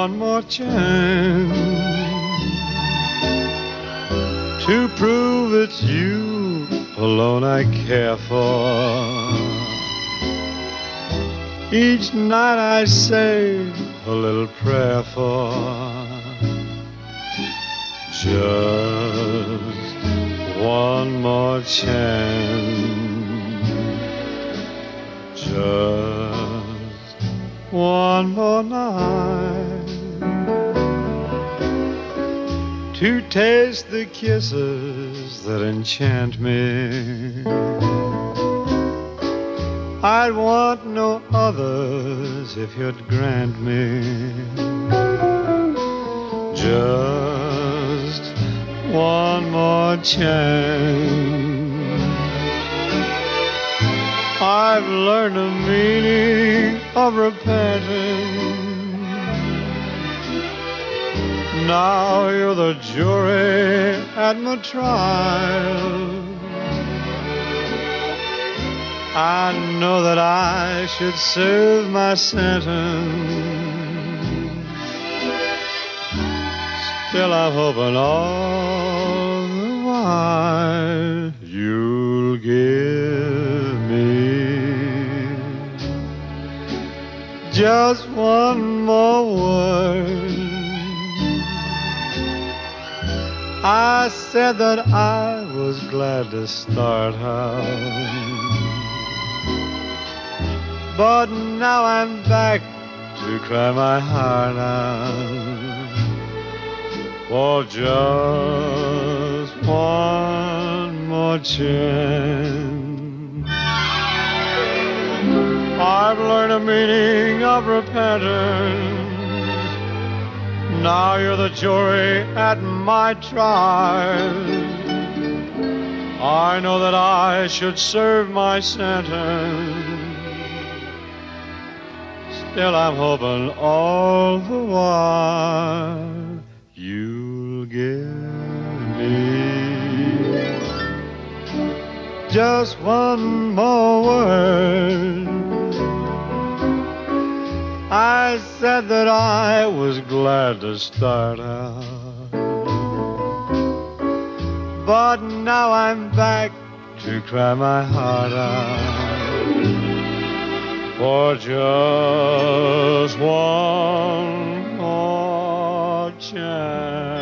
one more chance to prove it's you alone I care for. Each night I say a little prayer for just one more chance, just one more night to taste the kisses that enchant me. I'd want no others if you'd grant me just one more chance. I've learned the meaning of repenting. Now you're the jury at my trial. I know that I should serve my sentence. Still I'm hoping all the while you'll give me just one more word. I said that I was glad to start out, but now I'm back to cry my heart out for just one more chance. I've learned the meaning of repentance. Now you're the jury at my trial. I know that I should serve my sentence. Still I'm hoping all the while you'll give me just one more word. I said that I was glad to start out, but now I'm back to cry my heart out for just one more chance.